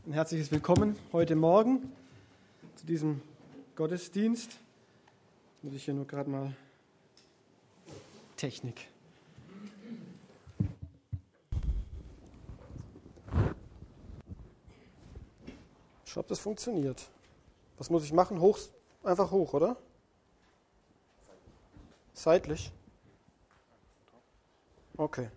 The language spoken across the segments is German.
Ein herzliches Willkommen heute Morgen zu diesem Gottesdienst. Muss ich hier nur gerade mal Technik. Ich glaube, das funktioniert. Was muss ich machen? Einfach hoch, oder? Seitlich? Okay.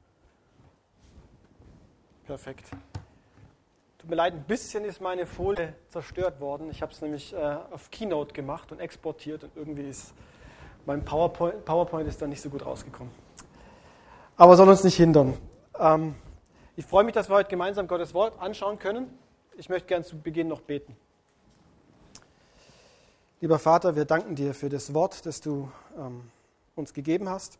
Perfekt. Tut mir leid, ein bisschen ist meine Folie zerstört worden. Ich habe es nämlich auf Keynote gemacht und exportiert und irgendwie ist mein PowerPoint ist da nicht so gut rausgekommen. Aber soll uns nicht hindern. Ich freue mich, dass wir heute gemeinsam Gottes Wort anschauen können. Ich möchte gerne zu Beginn noch beten. Lieber Vater, wir danken dir für das Wort, das du uns gegeben hast.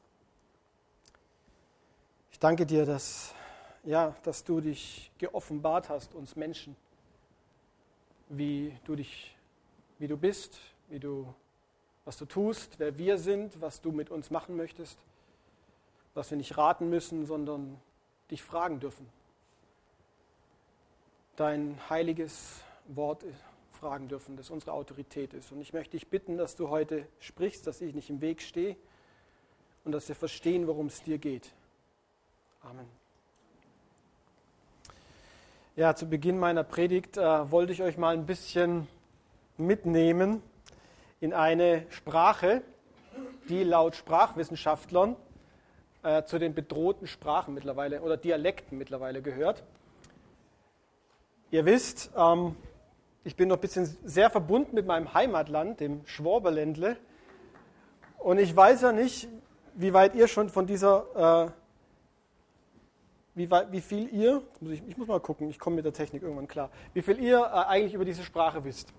Ich danke dir, dass du dich geoffenbart hast, uns Menschen, wie du bist, was du tust, wer wir sind, was du mit uns machen möchtest, dass wir nicht raten müssen, sondern dich fragen dürfen. Dein heiliges Wort fragen dürfen, das unsere Autorität ist. Und ich möchte dich bitten, dass du heute sprichst, dass ich nicht im Weg stehe und dass wir verstehen, worum es dir geht. Amen. Ja, zu Beginn meiner Predigt wollte ich euch mal ein bisschen mitnehmen in eine Sprache, die laut Sprachwissenschaftlern zu den bedrohten Sprachen mittlerweile oder Dialekten mittlerweile gehört. Ihr wisst, ich bin noch ein bisschen sehr verbunden mit meinem Heimatland, dem Schwaberländle. Und ich weiß ja nicht, wie weit ihr schon von dieser wie viel ihr, ich muss mal gucken, ich komme mit der Technik irgendwann klar, wie viel ihr eigentlich über diese Sprache wisst.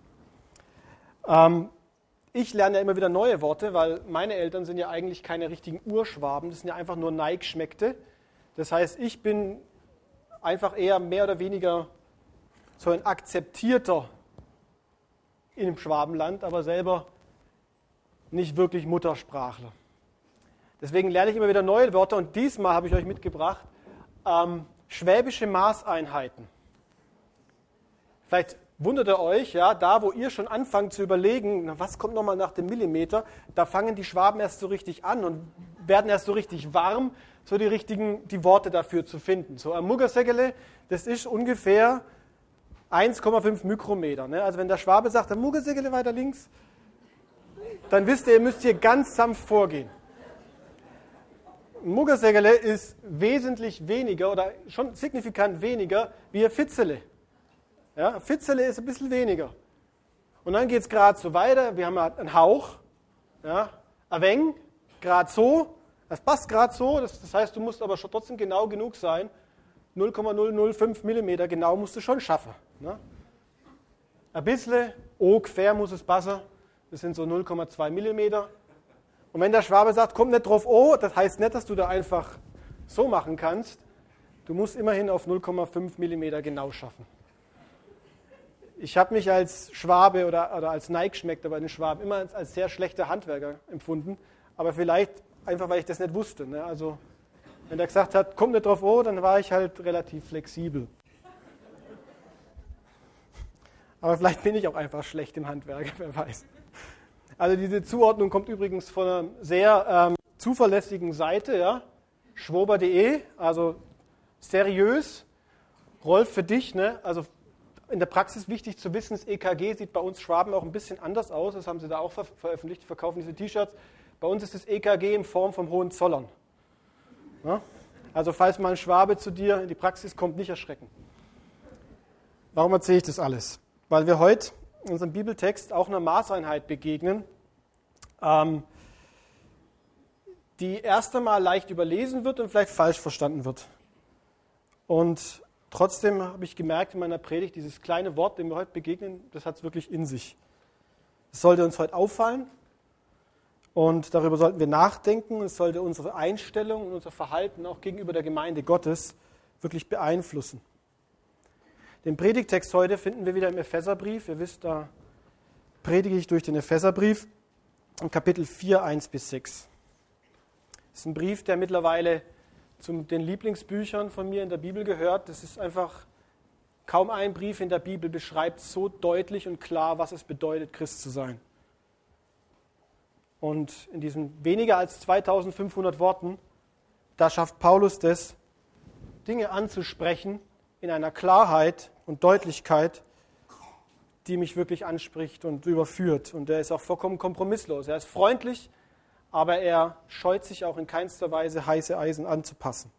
Ich lerne ja immer wieder neue Worte, weil meine Eltern sind ja eigentlich keine richtigen Urschwaben, das sind ja einfach nur Neigeschmeckte. Das heißt, ich bin einfach eher mehr oder weniger so ein Akzeptierter im Schwabenland, aber selber nicht wirklich Muttersprachler. Deswegen lerne ich immer wieder neue Wörter und diesmal habe ich euch mitgebracht, schwäbische Maßeinheiten. Vielleicht wundert ihr euch, ja, da wo ihr schon anfangt zu überlegen, was kommt nochmal nach dem Millimeter, da fangen die Schwaben erst so richtig an und werden erst so richtig warm, so die Worte dafür zu finden. So ein Muggersegele, das ist ungefähr 1,5 Mikrometer. Ne? Also wenn der Schwabe sagt, ein Muggersegele weiter links, dann wisst ihr müsst hier ganz sanft vorgehen. Muggersegele ist wesentlich weniger oder schon signifikant weniger wie ein Fitzele. Ja, Fitzele ist ein bisschen weniger. Und dann geht es gerade so weiter. Wir haben einen Hauch, ja, ein wenig, gerade so. Das passt gerade so. Das heißt, du musst aber schon trotzdem genau genug sein. 0,005 mm genau musst du schon schaffen. Ne? Ein bisschen, ungefähr muss es passen. Das sind so 0,2 mm. Und wenn der Schwabe sagt, kommt nicht drauf, das heißt nicht, dass du da einfach so machen kannst. Du musst immerhin auf 0,5 mm genau schaffen. Ich habe mich als Schwabe oder als Neigeschmeckter bei den Schwaben immer als sehr schlechter Handwerker empfunden. Aber vielleicht einfach, weil ich das nicht wusste. Ne? Also wenn der gesagt hat, kommt nicht drauf, dann war ich halt relativ flexibel. Aber vielleicht bin ich auch einfach schlecht im Handwerk, wer weiß. Also diese Zuordnung kommt übrigens von einer sehr zuverlässigen Seite, ja? schwober.de, also seriös. Rolf, für dich, ne? Also in der Praxis wichtig zu wissen, das EKG sieht bei uns Schwaben auch ein bisschen anders aus, das haben sie da auch veröffentlicht, die verkaufen diese T-Shirts. Bei uns ist das EKG in Form vom Hohenzollern. Ja? Also falls mal ein Schwabe zu dir in die Praxis kommt, nicht erschrecken. Warum erzähle ich das alles? Weil wir heute in unserem Bibeltext auch einer Maßeinheit begegnen, die erst einmal leicht überlesen wird und vielleicht falsch verstanden wird. Und trotzdem habe ich gemerkt in meiner Predigt, dieses kleine Wort, dem wir heute begegnen, das hat es wirklich in sich. Es sollte uns heute auffallen und darüber sollten wir nachdenken. Es sollte unsere Einstellung und unser Verhalten auch gegenüber der Gemeinde Gottes wirklich beeinflussen. Den Predigtext heute finden wir wieder im Epheserbrief. Ihr wisst, da predige ich durch den Epheserbrief in Kapitel 4, 1-6. Das ist ein Brief, der mittlerweile zu den Lieblingsbüchern von mir in der Bibel gehört. Das ist einfach Kaum ein Brief in der Bibel beschreibt so deutlich und klar, was es bedeutet, Christ zu sein. Und in diesen weniger als 2500 Worten, da schafft Paulus das, Dinge anzusprechen in einer Klarheit und Deutlichkeit, die mich wirklich anspricht und überführt. Und er ist auch vollkommen kompromisslos. Er ist freundlich, aber er scheut sich auch in keinster Weise, heiße Eisen anzupassen.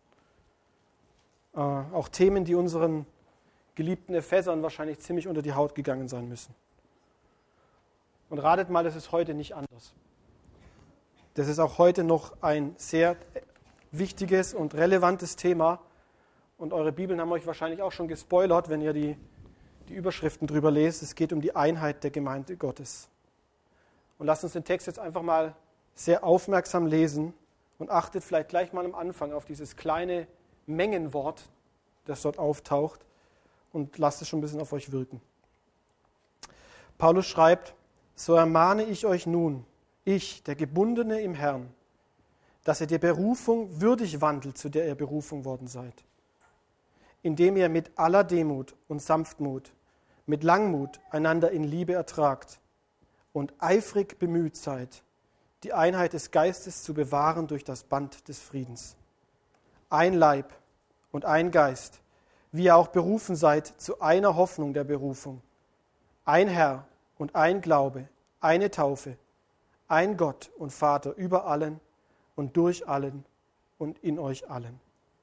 Auch Themen, die unseren geliebten Ephesern wahrscheinlich ziemlich unter die Haut gegangen sein müssen. Und ratet mal, das ist heute nicht anders. Das ist auch heute noch ein sehr wichtiges und relevantes Thema. Und eure Bibeln haben euch wahrscheinlich auch schon gespoilert, wenn ihr die Überschriften drüber lest. Es geht um die Einheit der Gemeinde Gottes. Und lasst uns den Text jetzt einfach mal sehr aufmerksam lesen und achtet vielleicht gleich mal am Anfang auf dieses kleine Mengenwort, das dort auftaucht, und lasst es schon ein bisschen auf euch wirken. Paulus schreibt: So ermahne ich euch nun, ich, der Gebundene im Herrn, dass ihr der Berufung würdig wandelt, zu der ihr berufen worden seid, indem ihr mit aller Demut und Sanftmut, mit Langmut einander in Liebe ertragt und eifrig bemüht seid, die Einheit des Geistes zu bewahren durch das Band des Friedens. Ein Leib und ein Geist, wie ihr auch berufen seid zu einer Hoffnung der Berufung. Ein Herr und ein Glaube, eine Taufe, ein Gott und Vater über allen und durch allen und in euch allen.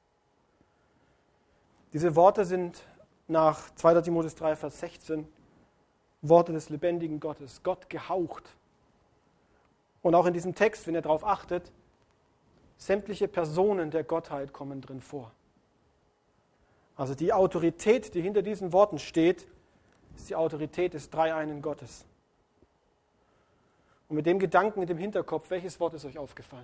Diese Worte sind nach 2. Timotheus 3, Vers 16 Worte des lebendigen Gottes, Gott gehaucht. Und auch in diesem Text, wenn ihr darauf achtet, sämtliche Personen der Gottheit kommen drin vor. Also die Autorität, die hinter diesen Worten steht, ist die Autorität des dreieinen Gottes. Und mit dem Gedanken, mit dem Hinterkopf, welches Wort ist euch aufgefallen?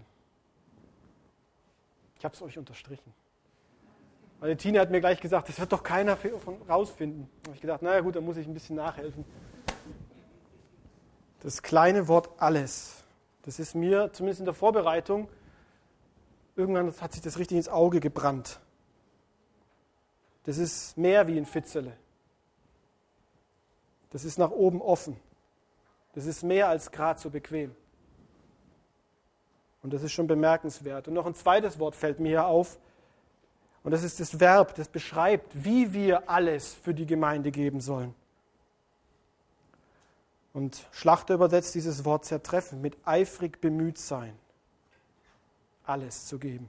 Ich habe es euch unterstrichen. Weil die Tina hat mir gleich gesagt, das wird doch keiner rausfinden. Da habe ich gedacht, naja gut, dann muss ich ein bisschen nachhelfen. Das kleine Wort alles, das ist mir, zumindest in der Vorbereitung, irgendwann hat sich das richtig ins Auge gebrannt. Das ist mehr wie ein Fitzele. Das ist nach oben offen. Das ist mehr als gerade so bequem. Und das ist schon bemerkenswert. Und noch ein zweites Wort fällt mir hier auf. Und das ist das Verb, das beschreibt, wie wir alles für die Gemeinde geben sollen. Und Schlachter übersetzt dieses Wort sehr treffend mit eifrig bemüht sein, alles zu geben.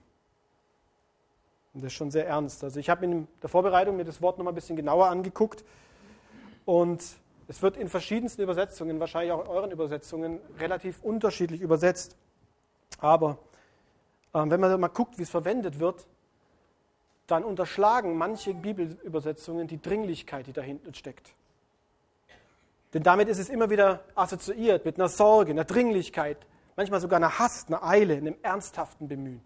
Und das ist schon sehr ernst. Also ich habe in der Vorbereitung mir das Wort noch mal ein bisschen genauer angeguckt und es wird in verschiedensten Übersetzungen, wahrscheinlich auch in euren Übersetzungen, relativ unterschiedlich übersetzt. Aber wenn man mal guckt, wie es verwendet wird, dann unterschlagen manche Bibelübersetzungen die Dringlichkeit, die da hinten steckt. Denn damit ist es immer wieder assoziiert mit einer Sorge, einer Dringlichkeit, manchmal sogar einer Hast, einer Eile, einem ernsthaften Bemühen.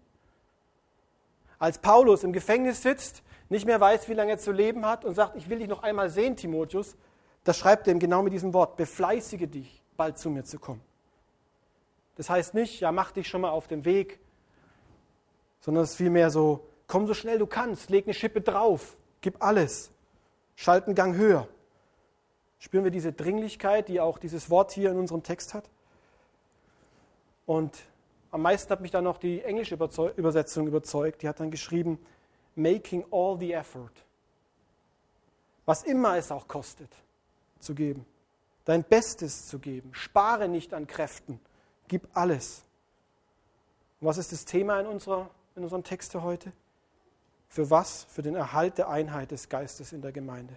Als Paulus im Gefängnis sitzt, nicht mehr weiß, wie lange er zu leben hat und sagt, ich will dich noch einmal sehen, Timotheus, da schreibt er ihm genau mit diesem Wort, befleißige dich, bald zu mir zu kommen. Das heißt nicht, ja, mach dich schon mal auf den Weg, sondern es ist vielmehr so, komm so schnell du kannst, leg eine Schippe drauf, gib alles, schalt einen Gang höher. Spüren wir diese Dringlichkeit, die auch dieses Wort hier in unserem Text hat? Und am meisten hat mich dann noch die englische Übersetzung überzeugt. Die hat dann geschrieben, making all the effort. Was immer es auch kostet, zu geben. Dein Bestes zu geben. Spare nicht an Kräften. Gib alles. Und was ist das Thema in unserem Text heute? Für was? Für den Erhalt der Einheit des Geistes in der Gemeinde.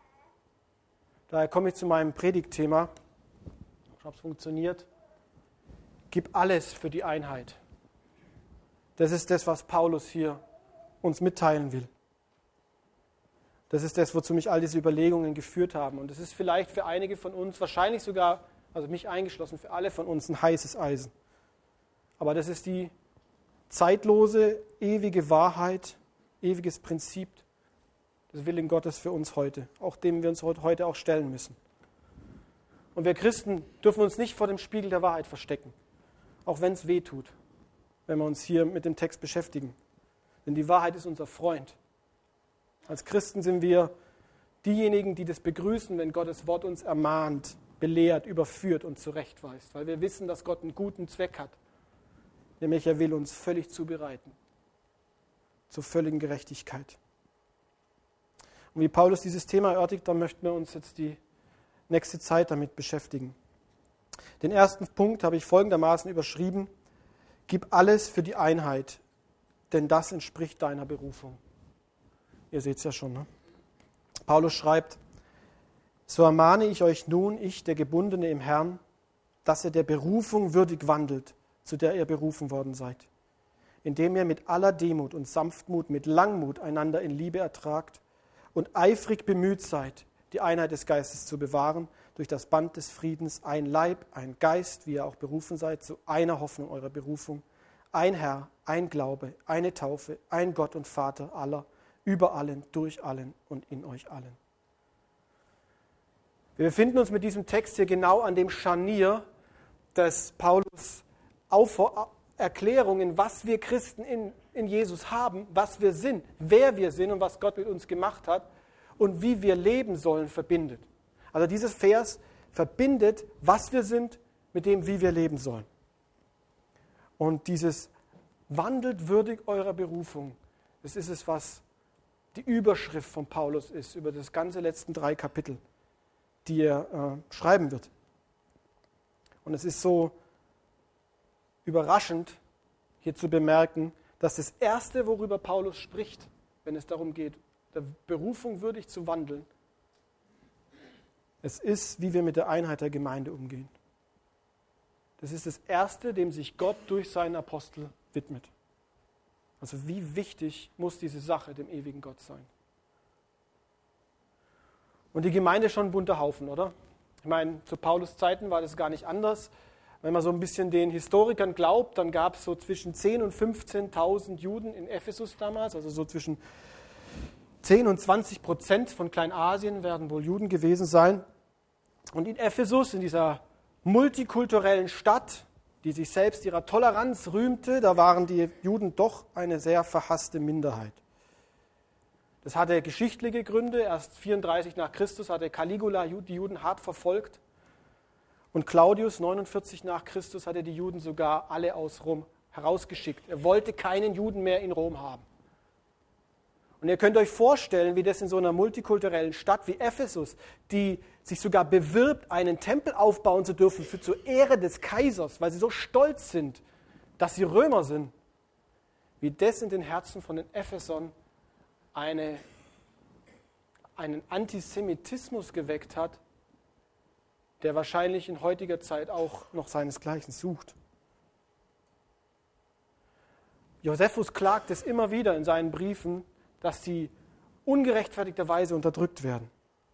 Daher komme ich zu meinem Predigtthema. Ich hoffe, es funktioniert. Gib alles für die Einheit. Das ist das, was Paulus hier uns mitteilen will. Das ist das, wozu mich all diese Überlegungen geführt haben. Und das ist vielleicht für einige von uns, wahrscheinlich sogar, also mich eingeschlossen, für alle von uns ein heißes Eisen. Aber das ist die zeitlose, ewige Wahrheit, ewiges Prinzip, des Willen Gottes für uns heute, auch dem wir uns heute auch stellen müssen. Und wir Christen dürfen uns nicht vor dem Spiegel der Wahrheit verstecken, auch wenn es weh tut, wenn wir uns hier mit dem Text beschäftigen. Denn die Wahrheit ist unser Freund. Als Christen sind wir diejenigen, die das begrüßen, wenn Gottes Wort uns ermahnt, belehrt, überführt und zurechtweist, weil wir wissen, dass Gott einen guten Zweck hat, nämlich er will uns völlig zubereiten zur völligen Gerechtigkeit. Und wie Paulus dieses Thema erörtert, da möchten wir uns jetzt die nächste Zeit damit beschäftigen. Den ersten Punkt habe ich folgendermaßen überschrieben: Gib alles für die Einheit, denn das entspricht deiner Berufung. Ihr seht es ja schon, ne? Paulus schreibt: So ermahne ich euch nun, ich, der Gebundene im Herrn, dass ihr der Berufung würdig wandelt, zu der ihr berufen worden seid, indem ihr mit aller Demut und Sanftmut, mit Langmut einander in Liebe ertragt und eifrig bemüht seid, die Einheit des Geistes zu bewahren, durch das Band des Friedens, ein Leib, ein Geist, wie ihr auch berufen seid, zu einer Hoffnung eurer Berufung, ein Herr, ein Glaube, eine Taufe, ein Gott und Vater aller, über allen, durch allen und in euch allen. Wir befinden uns mit diesem Text hier genau an dem Scharnier des Paulus Erklärungen, was wir Christen in Jesus haben, was wir sind, wer wir sind und was Gott mit uns gemacht hat und wie wir leben sollen, verbindet. Also dieses Vers verbindet, was wir sind, mit dem, wie wir leben sollen. Und dieses wandelt würdig eurer Berufung, das ist es, was die Überschrift von Paulus ist, über das ganze letzten 3 Kapitel, die er schreiben wird. Und es ist so überraschend, hier zu bemerken, dass das Erste, worüber Paulus spricht, wenn es darum geht, der Berufung würdig zu wandeln, es ist, wie wir mit der Einheit der Gemeinde umgehen. Das ist das Erste, dem sich Gott durch seinen Apostel widmet. Also wie wichtig muss diese Sache dem ewigen Gott sein? Und die Gemeinde ist schon ein bunter Haufen, oder? Ich meine, zu Paulus Zeiten war das gar nicht anders. Wenn man so ein bisschen den Historikern glaubt, dann gab es so zwischen 10.000 und 15.000 Juden in Ephesus damals, also so zwischen 10 und 20% von Kleinasien werden wohl Juden gewesen sein. Und in Ephesus, in dieser multikulturellen Stadt, die sich selbst ihrer Toleranz rühmte, da waren die Juden doch eine sehr verhasste Minderheit. Das hatte geschichtliche Gründe. Erst 34 nach Christus hatte Caligula die Juden hart verfolgt. Und Claudius, 49 nach Christus, hatte die Juden sogar alle aus Rom herausgeschickt. Er wollte keinen Juden mehr in Rom haben. Und ihr könnt euch vorstellen, wie das in so einer multikulturellen Stadt wie Ephesus, die sich sogar bewirbt, einen Tempel aufbauen zu dürfen zur Ehre des Kaisers, weil sie so stolz sind, dass sie Römer sind, wie das in den Herzen von den Ephesern einen Antisemitismus geweckt hat, der wahrscheinlich in heutiger Zeit auch noch seinesgleichen sucht. Josephus klagt es immer wieder in seinen Briefen, dass sie ungerechtfertigterweise unterdrückt werden.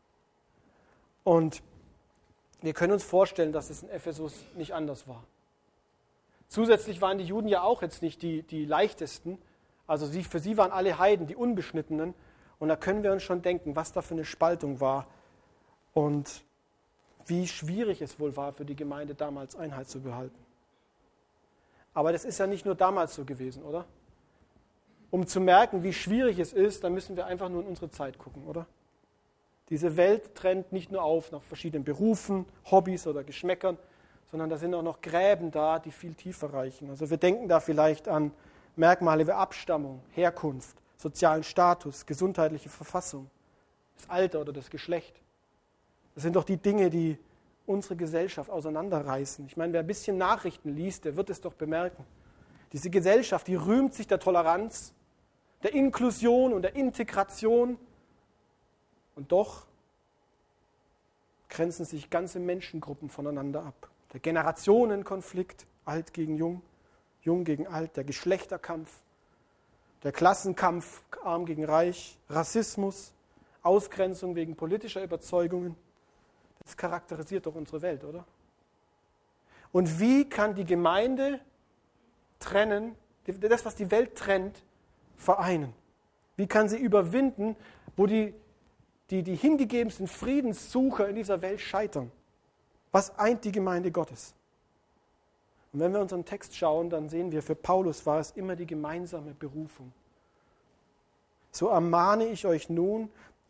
Und wir können uns vorstellen, dass es in Ephesus nicht anders war. Zusätzlich waren die Juden ja auch jetzt nicht die leichtesten. Also für sie waren alle Heiden die Unbeschnittenen. Und da können wir uns schon denken, was da für eine Spaltung war und wie schwierig es wohl war für die Gemeinde damals, Einheit zu behalten. Aber das ist ja nicht nur damals so gewesen, oder? Um zu merken, wie schwierig es ist, dann müssen wir einfach nur in unsere Zeit gucken, oder? Diese Welt trennt nicht nur auf nach verschiedenen Berufen, Hobbys oder Geschmäckern, sondern da sind auch noch Gräben da, die viel tiefer reichen. Also wir denken da vielleicht an Merkmale wie Abstammung, Herkunft, sozialen Status, gesundheitliche Verfassung, das Alter oder das Geschlecht. Das sind doch die Dinge, die unsere Gesellschaft auseinanderreißen. Ich meine, wer ein bisschen Nachrichten liest, der wird es doch bemerken. Diese Gesellschaft, die rühmt sich der Toleranz, der Inklusion und der Integration. Und doch grenzen sich ganze Menschengruppen voneinander ab. Der Generationenkonflikt, alt gegen jung, jung gegen alt, der Geschlechterkampf, der Klassenkampf, arm gegen reich, Rassismus, Ausgrenzung wegen politischer Überzeugungen. Das charakterisiert doch unsere Welt, oder? Und wie kann die Gemeinde trennen, das, was die Welt trennt, vereinen? Wie kann sie überwinden, wo die hingegebensten Friedenssucher in dieser Welt scheitern? Was eint die Gemeinde Gottes? Und wenn wir unseren Text schauen, dann sehen wir, für Paulus war es immer die gemeinsame Berufung. So ermahne ich euch nun,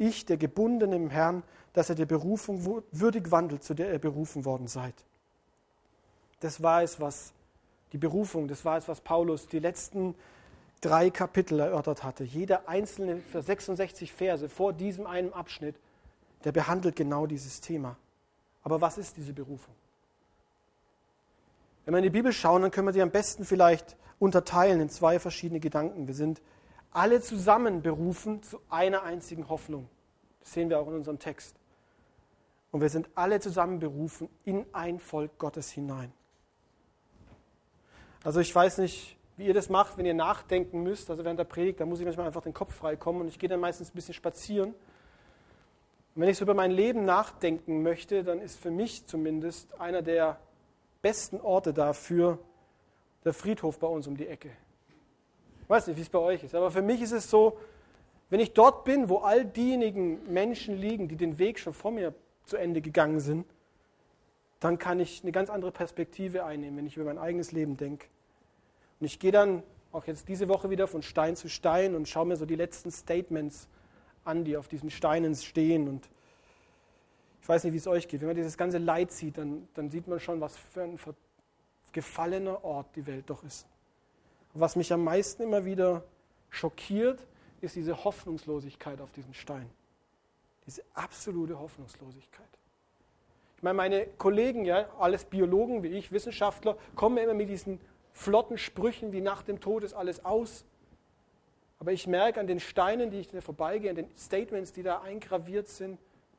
ich, der Gebundene im Herrn, dass ihr der Berufung würdig wandelt, zu der ihr berufen worden seid. Das war es, was die Berufung, das war es, was Paulus die letzten 3 Kapitel erörtert hatte. Jeder einzelne für 66 Verse vor diesem einen Abschnitt, der behandelt genau dieses Thema. Aber was ist diese Berufung? Wenn wir in die Bibel schauen, dann können wir sie am besten vielleicht unterteilen in 2 verschiedene Gedanken. Wir sind alle zusammen berufen zu einer einzigen Hoffnung. Das sehen wir auch in unserem Text. Und wir sind alle zusammen berufen in ein Volk Gottes hinein. Also ich weiß nicht, wie ihr das macht, wenn ihr nachdenken müsst. Also während der Predigt, da muss ich manchmal einfach den Kopf frei kommen und ich gehe dann meistens ein bisschen spazieren. Und wenn ich so über mein Leben nachdenken möchte, dann ist für mich zumindest einer der besten Orte dafür der Friedhof bei uns um die Ecke. Ich weiß nicht, wie es bei euch ist, aber für mich ist es so, wenn ich dort bin, wo all diejenigen Menschen liegen, die den Weg schon vor mir zu Ende gegangen sind, dann kann ich eine ganz andere Perspektive einnehmen, wenn ich über mein eigenes Leben denke. Und ich gehe dann auch jetzt diese Woche wieder von Stein zu Stein und schaue mir so die letzten Statements an, die auf diesen Steinen stehen. Und ich weiß nicht, wie es euch geht. Wenn man dieses ganze Leid sieht, dann sieht man schon, was für ein gefallener Ort die Welt doch ist. Was mich am meisten immer wieder schockiert, ist diese Hoffnungslosigkeit auf diesen Steinen. Diese absolute Hoffnungslosigkeit. Ich meine, meine Kollegen, ja, alles Biologen wie ich, Wissenschaftler, kommen immer mit diesen flotten Sprüchen wie nach dem Tod ist alles aus. Aber ich merke an den Steinen, die ich da vorbeigehe, an den Statements, die da eingraviert sind,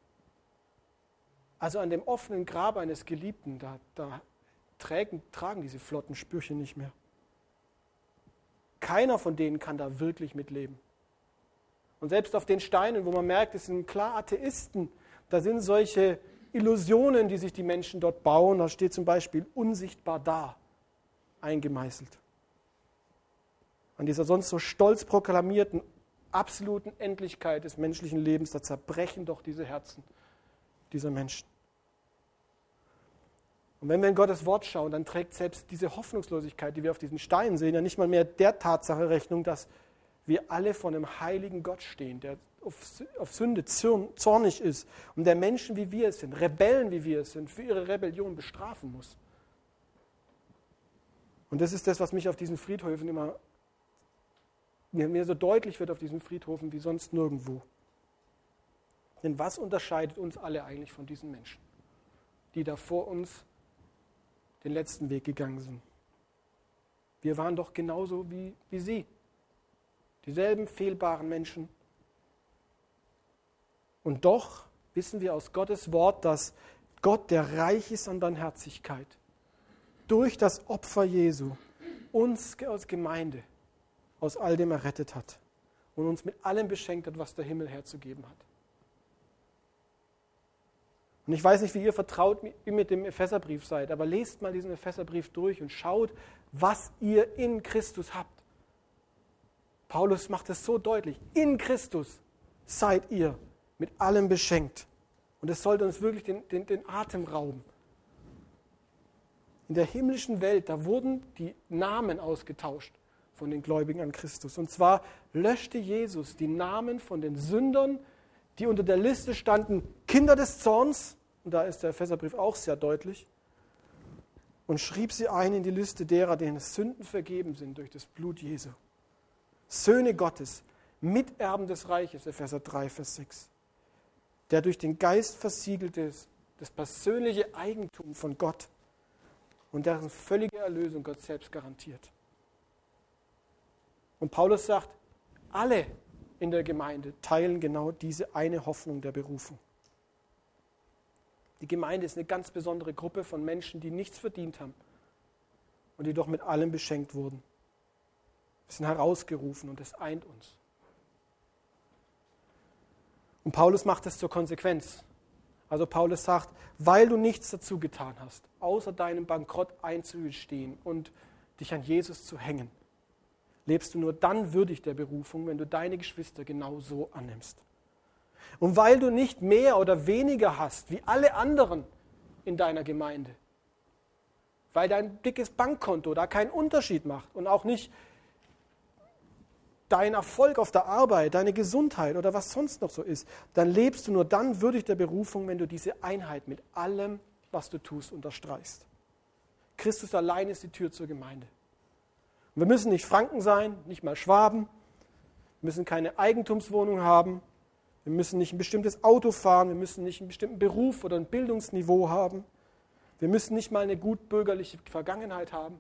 also an dem offenen Grab eines Geliebten, da tragen diese flotten Sprüche nicht mehr. Keiner von denen kann da wirklich mitleben. Und selbst auf den Steinen, wo man merkt, es sind klar Atheisten, da sind solche Illusionen, die sich die Menschen dort bauen. Da steht zum Beispiel unsichtbar da, eingemeißelt. An dieser sonst so stolz proklamierten absoluten Endlichkeit des menschlichen Lebens, da zerbrechen doch diese Herzen dieser Menschen. Und wenn wir in Gottes Wort schauen, dann trägt selbst diese Hoffnungslosigkeit, die wir auf diesen Steinen sehen, ja nicht mal mehr der Tatsache Rechnung, dass wir alle vor einem heiligen Gott stehen, der auf Sünde zornig ist und der Menschen, wie wir es sind, Rebellen, wie wir es sind, für ihre Rebellion bestrafen muss. Und das ist das, was mich auf diesen Friedhöfen immer, mir so deutlich wird auf diesen Friedhöfen wie sonst nirgendwo. Denn was unterscheidet uns alle eigentlich von diesen Menschen, die da vor uns den letzten Weg gegangen sind? Wir waren doch genauso wie sie. Dieselben fehlbaren Menschen. Und doch wissen wir aus Gottes Wort, dass Gott, der reich ist an Barmherzigkeit, durch das Opfer Jesu uns als Gemeinde aus all dem errettet hat und uns mit allem beschenkt hat, was der Himmel herzugeben hat. Und ich weiß nicht, wie ihr vertraut mit dem Epheserbrief seid, aber lest mal diesen Epheserbrief durch und schaut, was ihr in Christus habt. Paulus macht es so deutlich, in Christus seid ihr mit allem beschenkt. Und es sollte uns wirklich den Atem rauben. In der himmlischen Welt, da wurden die Namen ausgetauscht von den Gläubigen an Christus. Und zwar löschte Jesus die Namen von den Sündern, die unter der Liste standen, Kinder des Zorns, und da ist der Epheserbrief auch sehr deutlich, und schrieb sie ein in die Liste derer, denen Sünden vergeben sind durch das Blut Jesu. Söhne Gottes, Miterben des Reiches, Epheser 3, Vers 6, der durch den Geist versiegelt ist, das persönliche Eigentum von Gott und deren völlige Erlösung Gott selbst garantiert. Und Paulus sagt, alle in der Gemeinde teilen genau diese eine Hoffnung der Berufung. Die Gemeinde ist eine ganz besondere Gruppe von Menschen, die nichts verdient haben und die doch mit allem beschenkt wurden. Wir sind herausgerufen und es eint uns. Und Paulus macht es zur Konsequenz. Also Paulus sagt, weil du nichts dazu getan hast, außer deinem Bankrott einzustehen und dich an Jesus zu hängen, lebst du nur dann würdig der Berufung, wenn du deine Geschwister genau so annimmst. Und weil du nicht mehr oder weniger hast wie alle anderen in deiner Gemeinde, weil dein dickes Bankkonto da keinen Unterschied macht und auch nicht dein Erfolg auf der Arbeit, deine Gesundheit oder was sonst noch so ist, dann lebst du nur dann würdig der Berufung, wenn du diese Einheit mit allem, was du tust, unterstreichst. Christus allein ist die Tür zur Gemeinde. Und wir müssen nicht Franken sein, nicht mal Schwaben, wir müssen keine Eigentumswohnung haben, wir müssen nicht ein bestimmtes Auto fahren, wir müssen nicht einen bestimmten Beruf oder ein Bildungsniveau haben, wir müssen nicht mal eine gut bürgerliche Vergangenheit haben,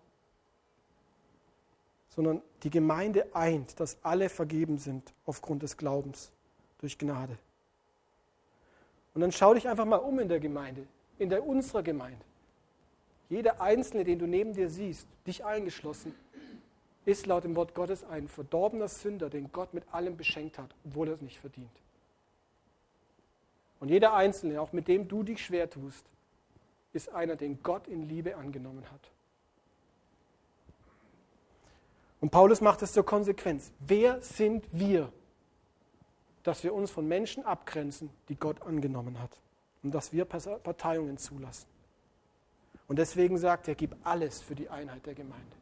sondern die Gemeinde eint, dass alle vergeben sind aufgrund des Glaubens durch Gnade. Und dann schau dich einfach mal um in der Gemeinde, unserer Gemeinde. Jeder Einzelne, den du neben dir siehst, dich eingeschlossen, ist laut dem Wort Gottes ein verdorbener Sünder, den Gott mit allem beschenkt hat, obwohl er es nicht verdient. Und jeder Einzelne, auch mit dem du dich schwer tust, ist einer, den Gott in Liebe angenommen hat. Und Paulus macht es zur Konsequenz. Wer sind wir, dass wir uns von Menschen abgrenzen, die Gott angenommen hat? Und dass wir Parteiungen zulassen. Und deswegen sagt er, gib alles für die Einheit der Gemeinde.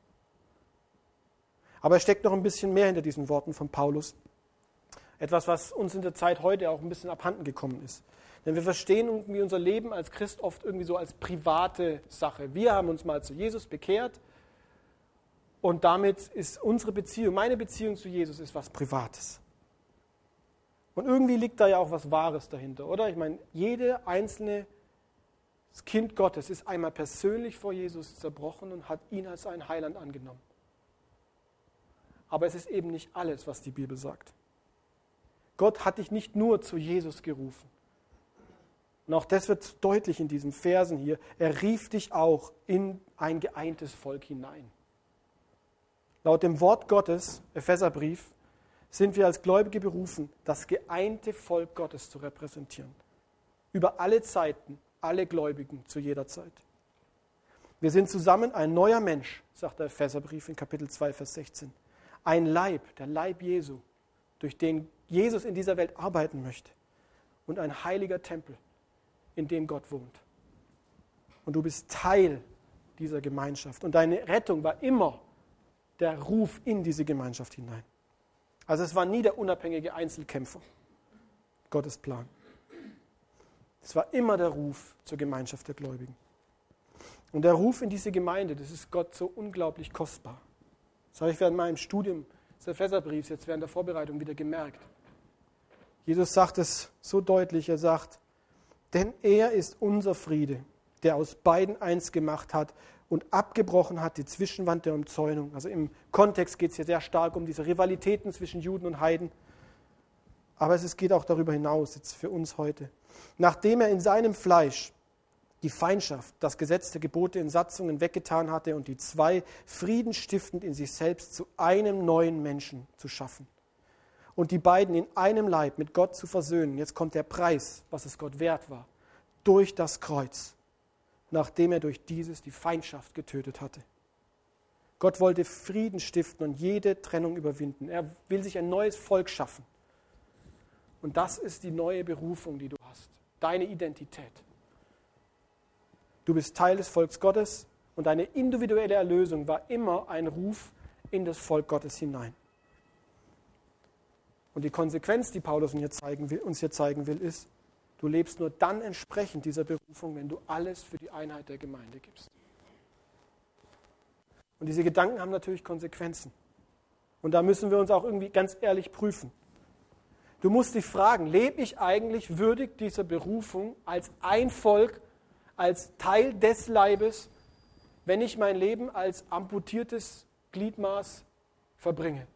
Aber es steckt noch ein bisschen mehr hinter diesen Worten von Paulus. Etwas, was uns in der Zeit heute auch ein bisschen abhanden gekommen ist. Denn wir verstehen irgendwie unser Leben als Christ oft irgendwie so als private Sache. Wir haben uns mal zu Jesus bekehrt und damit ist unsere Beziehung, meine Beziehung zu Jesus ist was Privates. Und irgendwie liegt da ja auch was Wahres dahinter, oder? Ich meine, jede einzelne Kind Gottes ist einmal persönlich vor Jesus zerbrochen und hat ihn als einen Heiland angenommen. Aber es ist eben nicht alles, was die Bibel sagt. Gott hat dich nicht nur zu Jesus gerufen. Und auch das wird deutlich in diesen Versen hier. Er rief dich auch in ein geeintes Volk hinein. Laut dem Wort Gottes, Epheserbrief, sind wir als Gläubige berufen, das geeinte Volk Gottes zu repräsentieren. Über alle Zeiten, alle Gläubigen zu jeder Zeit. Wir sind zusammen ein neuer Mensch, sagt der Epheserbrief in Kapitel 2, Vers 16. Ein Leib, der Leib Jesu, durch den Jesus in dieser Welt arbeiten möchte. Und ein heiliger Tempel, in dem Gott wohnt. Und du bist Teil dieser Gemeinschaft. Und deine Rettung war immer der Ruf in diese Gemeinschaft hinein. Also es war nie der unabhängige Einzelkämpfer, Gottes Plan. Es war immer der Ruf zur Gemeinschaft der Gläubigen. Und der Ruf in diese Gemeinde, das ist Gott so unglaublich kostbar. Das habe ich während meinem Studium des Epheserbriefs, jetzt während der Vorbereitung wieder gemerkt. Jesus sagt es so deutlich, er sagt, denn er ist unser Friede, der aus beiden eins gemacht hat und abgebrochen hat die Zwischenwand der Umzäunung. Also im Kontext geht es hier sehr stark um diese Rivalitäten zwischen Juden und Heiden. Aber es geht auch darüber hinaus, jetzt für uns heute. Nachdem er in seinem Fleisch die Feindschaft, das Gesetz der Gebote in Satzungen weggetan hatte und die zwei friedenstiftend in sich selbst zu einem neuen Menschen zu schaffen. Und die beiden in einem Leib mit Gott zu versöhnen. Jetzt kommt der Preis, was es Gott wert war, durch das Kreuz, nachdem er durch dieses die Feindschaft getötet hatte. Gott wollte Frieden stiften und jede Trennung überwinden. Er will sich ein neues Volk schaffen. Und das ist die neue Berufung, die du hast, deine Identität. Du bist Teil des Volkes Gottes und deine individuelle Erlösung war immer ein Ruf in das Volk Gottes hinein. Und die Konsequenz, die Paulus uns hier zeigen will, ist, du lebst nur dann entsprechend dieser Berufung, wenn du alles für die Einheit der Gemeinde gibst. Und diese Gedanken haben natürlich Konsequenzen. Und da müssen wir uns auch irgendwie ganz ehrlich prüfen. Du musst dich fragen, lebe ich eigentlich würdig dieser Berufung als ein Volk, als Teil des Leibes, wenn ich mein Leben als amputiertes Gliedmaß verbringe?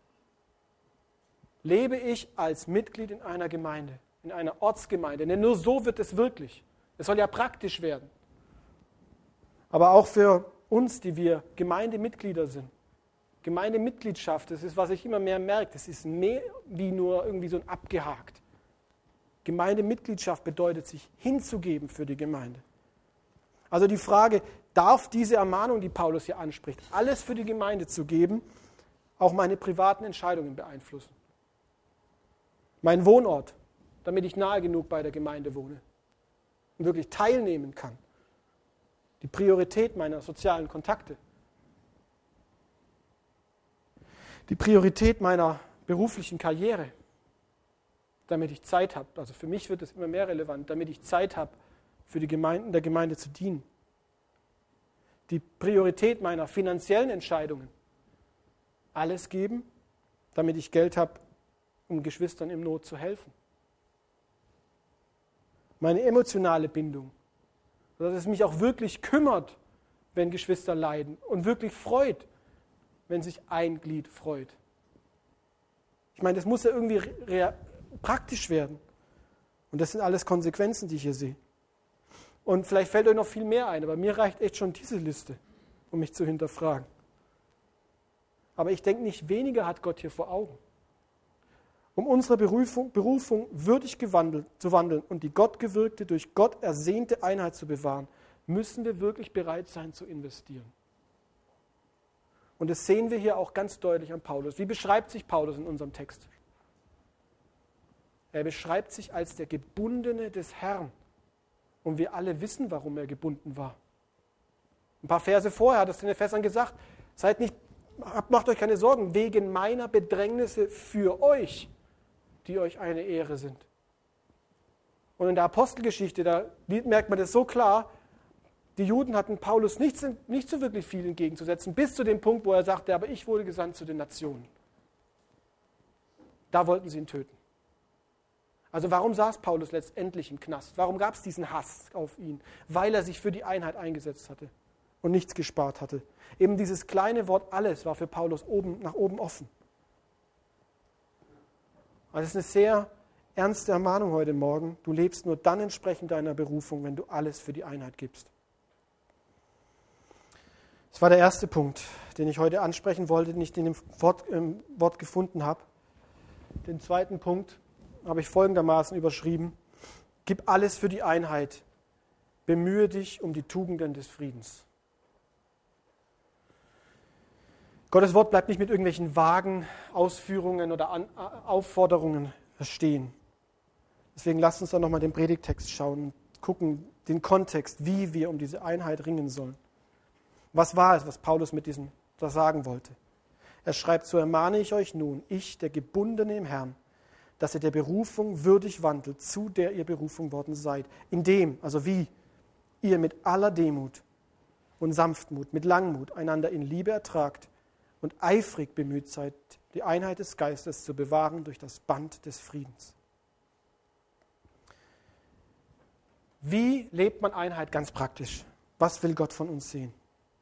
Lebe ich als Mitglied in einer Gemeinde, in einer Ortsgemeinde? Denn nur so wird es wirklich. Es soll ja praktisch werden. Aber auch für uns, die wir Gemeindemitglieder sind. Gemeindemitgliedschaft, das ist, was ich immer mehr merke, das ist mehr wie nur irgendwie so ein abgehakt. Gemeindemitgliedschaft bedeutet, sich hinzugeben für die Gemeinde. Also die Frage, darf diese Ermahnung, die Paulus hier anspricht, alles für die Gemeinde zu geben, auch meine privaten Entscheidungen beeinflussen? Mein Wohnort, damit ich nahe genug bei der Gemeinde wohne und wirklich teilnehmen kann. Die Priorität meiner sozialen Kontakte. Die Priorität meiner beruflichen Karriere, damit ich Zeit habe, also für mich wird es immer mehr relevant, damit ich Zeit habe, für die Gemeinden der Gemeinde zu dienen. Die Priorität meiner finanziellen Entscheidungen, alles geben, damit ich Geld habe, um Geschwistern in Not zu helfen. Meine emotionale Bindung, dass es mich auch wirklich kümmert, wenn Geschwister leiden und wirklich freut, wenn sich ein Glied freut. Ich meine, das muss ja irgendwie praktisch werden. Und das sind alles Konsequenzen, die ich hier sehe. Und vielleicht fällt euch noch viel mehr ein, aber mir reicht echt schon diese Liste, um mich zu hinterfragen. Aber ich denke, nicht weniger hat Gott hier vor Augen. Um unsere Berufung würdig zu wandeln und die gottgewirkte, durch Gott ersehnte Einheit zu bewahren, müssen wir wirklich bereit sein zu investieren. Und das sehen wir hier auch ganz deutlich an Paulus. Wie beschreibt sich Paulus in unserem Text? Er beschreibt sich als der Gebundene des Herrn. Und wir alle wissen, warum er gebunden war. Ein paar Verse vorher hat es den Ephesern gesagt, macht euch keine Sorgen, wegen meiner Bedrängnisse für euch, die euch eine Ehre sind. Und in der Apostelgeschichte, da merkt man das so klar, die Juden hatten Paulus nicht so wirklich viel entgegenzusetzen, bis zu dem Punkt, wo er sagte, aber ich wurde gesandt zu den Nationen. Da wollten sie ihn töten. Also warum saß Paulus letztendlich im Knast? Warum gab es diesen Hass auf ihn? Weil er sich für die Einheit eingesetzt hatte und nichts gespart hatte. Eben dieses kleine Wort alles war für Paulus nach oben offen. Also das ist eine sehr ernste Ermahnung heute Morgen. Du lebst nur dann entsprechend deiner Berufung, wenn du alles für die Einheit gibst. Das war der erste Punkt, den ich heute ansprechen wollte, den ich in dem Wort gefunden habe. Den zweiten Punkt habe ich folgendermaßen überschrieben: Gib alles für die Einheit, bemühe dich um die Tugenden des Friedens. Gottes Wort bleibt nicht mit irgendwelchen vagen Ausführungen oder Aufforderungen stehen. Deswegen lasst uns dann nochmal den Predigttext schauen und gucken, den Kontext, wie wir um diese Einheit ringen sollen. Was war es, was Paulus mit diesem da sagen wollte? Er schreibt, so ermahne ich euch nun, ich, der Gebundene im Herrn, dass ihr der Berufung würdig wandelt, zu der ihr berufen worden seid. Indem, also wie, ihr mit aller Demut und Sanftmut, mit Langmut einander in Liebe ertragt und eifrig bemüht seid, die Einheit des Geistes zu bewahren durch das Band des Friedens. Wie lebt man Einheit ganz praktisch? Was will Gott von uns sehen?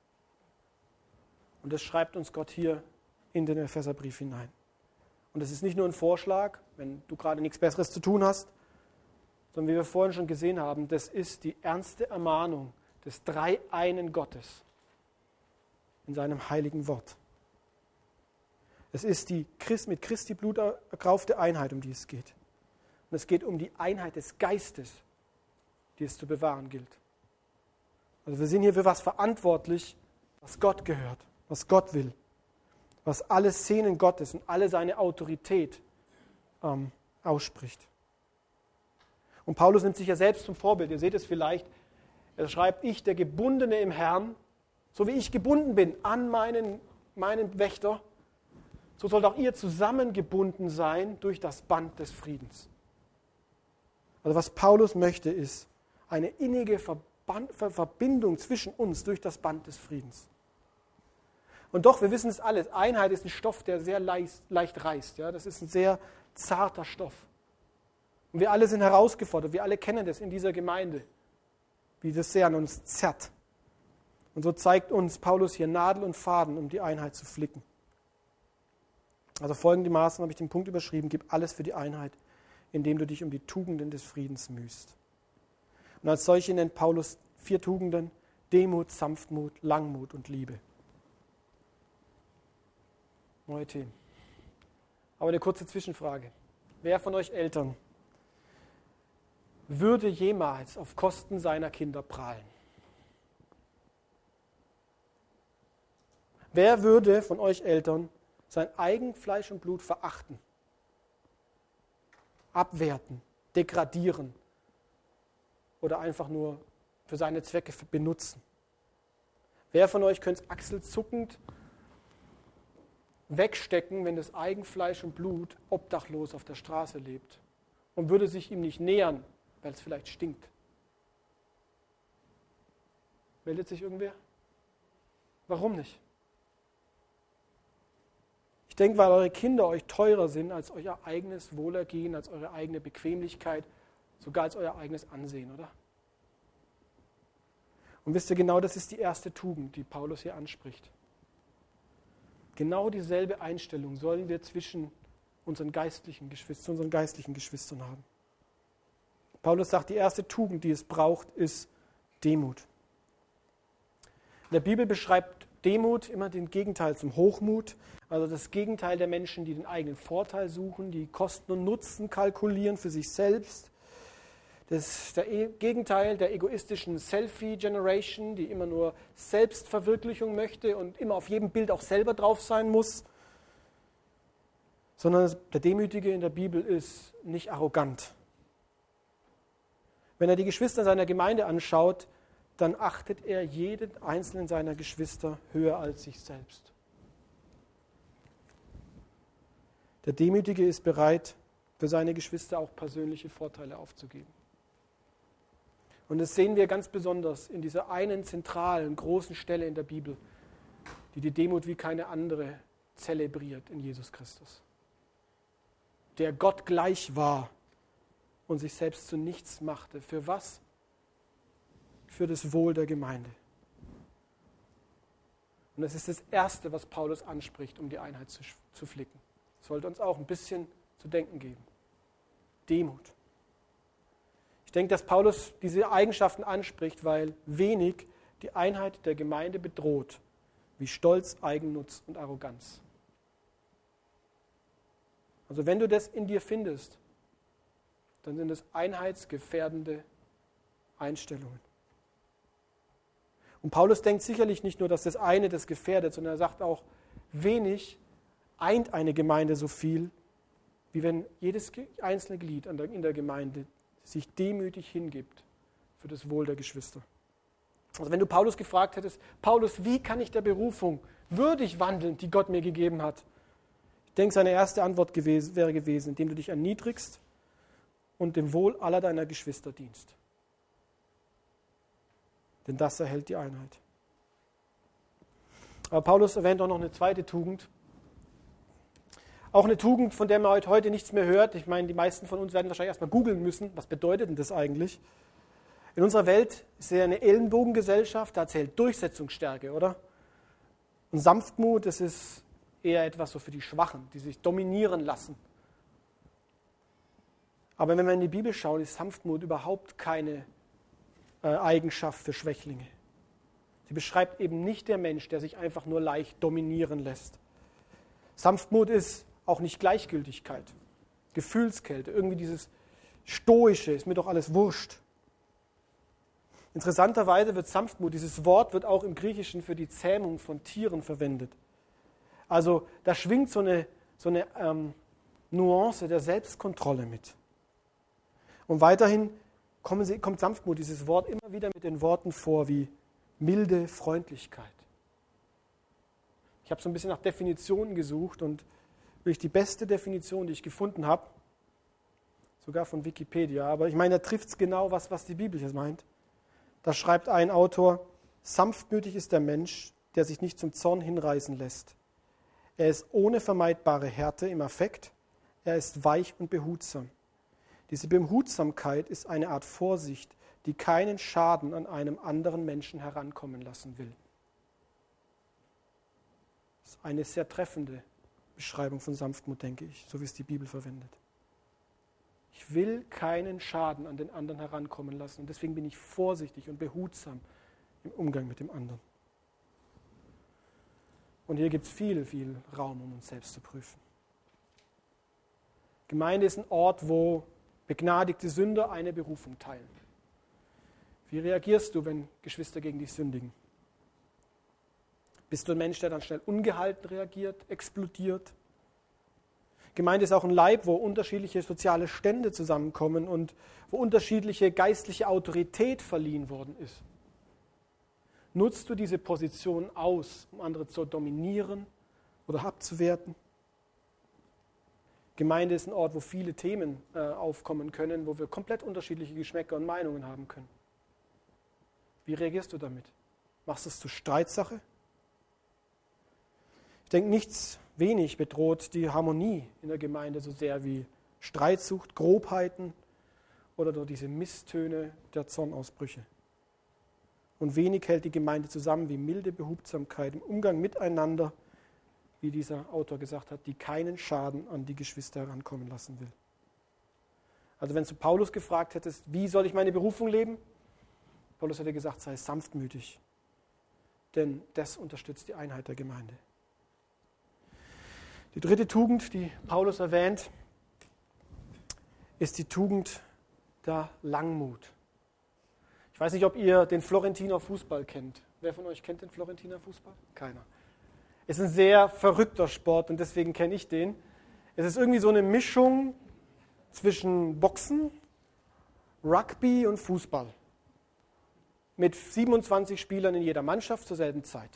Und das schreibt uns Gott hier in den Epheserbrief hinein. Und das ist nicht nur ein Vorschlag, wenn du gerade nichts Besseres zu tun hast, sondern wie wir vorhin schon gesehen haben, das ist die ernste Ermahnung des dreieinen Gottes in seinem heiligen Wort. Es ist die mit Christi Blut erkaufte Einheit, um die es geht. Und es geht um die Einheit des Geistes, die es zu bewahren gilt. Also wir sind hier für was verantwortlich, was Gott gehört, was Gott will, was alle Szenen Gottes und alle seine Autorität ausspricht. Und Paulus nimmt sich ja selbst zum Vorbild. Ihr seht es vielleicht, er schreibt, ich, der Gebundene im Herrn, so wie ich gebunden bin an meinen Wächter, so sollt auch ihr zusammengebunden sein durch das Band des Friedens. Also was Paulus möchte, ist eine innige Verbindung zwischen uns durch das Band des Friedens. Und doch, wir wissen es alles, Einheit ist ein Stoff, der sehr leicht reißt. Ja? Das ist ein sehr zarter Stoff. Und wir alle sind herausgefordert, wir alle kennen das in dieser Gemeinde, wie das sehr an uns zerrt. Und so zeigt uns Paulus hier Nadel und Faden, um die Einheit zu flicken. Also folgendermaßen habe ich den Punkt überschrieben, gib alles für die Einheit, indem du dich um die Tugenden des Friedens mühst. Und als solche nennt Paulus 4 Tugenden: Demut, Sanftmut, Langmut und Liebe. Neue Themen. Aber eine kurze Zwischenfrage. Wer von euch Eltern würde jemals auf Kosten seiner Kinder prahlen? Wer würde von euch Eltern sein eigen Fleisch und Blut verachten, abwerten, degradieren oder einfach nur für seine Zwecke benutzen? Wer von euch könnte es achselzuckend wegstecken, wenn das Eigenfleisch und Blut obdachlos auf der Straße lebt und würde sich ihm nicht nähern, weil es vielleicht stinkt. Meldet sich irgendwer? Warum nicht? Ich denke, weil eure Kinder euch teurer sind als euer eigenes Wohlergehen, als eure eigene Bequemlichkeit, sogar als euer eigenes Ansehen, oder? Und wisst ihr, genau das ist die erste Tugend, die Paulus hier anspricht. Genau dieselbe Einstellung sollen wir zwischen unseren geistlichen Geschwistern haben. Paulus sagt, die erste Tugend, die es braucht, ist Demut. In der Bibel beschreibt Demut immer den Gegenteil zum Hochmut, also das Gegenteil der Menschen, die den eigenen Vorteil suchen, die Kosten und Nutzen kalkulieren für sich selbst. Das ist der Gegenteil der egoistischen Selfie-Generation, die immer nur Selbstverwirklichung möchte und immer auf jedem Bild auch selber drauf sein muss. Sondern der Demütige in der Bibel ist nicht arrogant. Wenn er die Geschwister seiner Gemeinde anschaut, dann achtet er jeden einzelnen seiner Geschwister höher als sich selbst. Der Demütige ist bereit, für seine Geschwister auch persönliche Vorteile aufzugeben. Und das sehen wir ganz besonders in dieser einen zentralen, großen Stelle in der Bibel, die die Demut wie keine andere zelebriert in Jesus Christus. Der Gott gleich war und sich selbst zu nichts machte. Für was? Für das Wohl der Gemeinde. Und das ist das Erste, was Paulus anspricht, um die Einheit zu flicken. Das sollte uns auch ein bisschen zu denken geben. Demut. Ich denke, dass Paulus diese Eigenschaften anspricht, weil wenig die Einheit der Gemeinde bedroht, wie Stolz, Eigennutz und Arroganz. Also wenn du das in dir findest, dann sind es einheitsgefährdende Einstellungen. Und Paulus denkt sicherlich nicht nur, dass das eine das gefährdet, sondern er sagt auch, wenig eint eine Gemeinde so viel, wie wenn jedes einzelne Glied in der Gemeinde sich demütig hingibt für das Wohl der Geschwister. Also wenn du Paulus gefragt hättest, Paulus, wie kann ich der Berufung würdig wandeln, die Gott mir gegeben hat? Ich denke, seine erste Antwort wäre gewesen, indem du dich erniedrigst und dem Wohl aller deiner Geschwister dienst. Denn das erhält die Einheit. Aber Paulus erwähnt auch noch eine zweite Tugend. Auch eine Tugend, von der man heute nichts mehr hört. Ich meine, die meisten von uns werden wahrscheinlich erstmal googeln müssen. Was bedeutet denn das eigentlich? In unserer Welt ist ja eine Ellenbogengesellschaft, da zählt Durchsetzungsstärke, oder? Und Sanftmut, das ist eher etwas so für die Schwachen, die sich dominieren lassen. Aber wenn wir in die Bibel schauen, ist Sanftmut überhaupt keine Eigenschaft für Schwächlinge. Sie beschreibt eben nicht der Mensch, der sich einfach nur leicht dominieren lässt. Sanftmut ist auch nicht Gleichgültigkeit, Gefühlskälte, irgendwie dieses Stoische, ist mir doch alles wurscht. Interessanterweise wird Sanftmut, dieses Wort wird auch im Griechischen für die Zähmung von Tieren verwendet. Also da schwingt so eine Nuance der Selbstkontrolle mit. Und weiterhin kommt Sanftmut, dieses Wort, immer wieder mit den Worten vor wie milde Freundlichkeit. Ich habe so ein bisschen nach Definitionen gesucht und wirklich die beste Definition, die ich gefunden habe, sogar von Wikipedia, aber ich meine, da trifft es genau, was die Bibel hier meint. Da schreibt ein Autor, sanftmütig ist der Mensch, der sich nicht zum Zorn hinreißen lässt. Er ist ohne vermeidbare Härte im Affekt, er ist weich und behutsam. Diese Behutsamkeit ist eine Art Vorsicht, die keinen Schaden an einem anderen Menschen herankommen lassen will. Das ist eine sehr treffende Beschreibung von Sanftmut, denke ich, so wie es die Bibel verwendet. Ich will keinen Schaden an den anderen herankommen lassen und deswegen bin ich vorsichtig und behutsam im Umgang mit dem anderen. Und hier gibt es viel, viel Raum, um uns selbst zu prüfen. Gemeinde ist ein Ort, wo begnadigte Sünder eine Berufung teilen. Wie reagierst du, wenn Geschwister gegen dich sündigen? Bist du ein Mensch, der dann schnell ungehalten reagiert, explodiert? Gemeinde ist auch ein Leib, wo unterschiedliche soziale Stände zusammenkommen und wo unterschiedliche geistliche Autorität verliehen worden ist. Nutzt du diese Position aus, um andere zu dominieren oder abzuwerten. Gemeinde ist ein Ort, wo viele Themen aufkommen können, wo wir komplett unterschiedliche Geschmäcker und Meinungen haben können. Wie reagierst du damit? Machst du es zur Streitsache? Ich denke, nichts wenig bedroht die Harmonie in der Gemeinde so sehr wie Streitsucht, Grobheiten oder durch diese Misstöne der Zornausbrüche. Und wenig hält die Gemeinde zusammen wie milde Behutsamkeit im Umgang miteinander, wie dieser Autor gesagt hat, die keinen Schaden an die Geschwister herankommen lassen will. Also wenn du Paulus gefragt hättest, wie soll ich meine Berufung leben? Paulus hätte gesagt, sei sanftmütig, denn das unterstützt die Einheit der Gemeinde. Die dritte Tugend, die Paulus erwähnt, ist die Tugend der Langmut. Ich weiß nicht, ob ihr den Florentiner Fußball kennt. Wer von euch kennt den Florentiner Fußball? Keiner. Es ist ein sehr verrückter Sport und deswegen kenne ich den. Es ist irgendwie so eine Mischung zwischen Boxen, Rugby und Fußball. Mit 27 Spielern in jeder Mannschaft zur selben Zeit.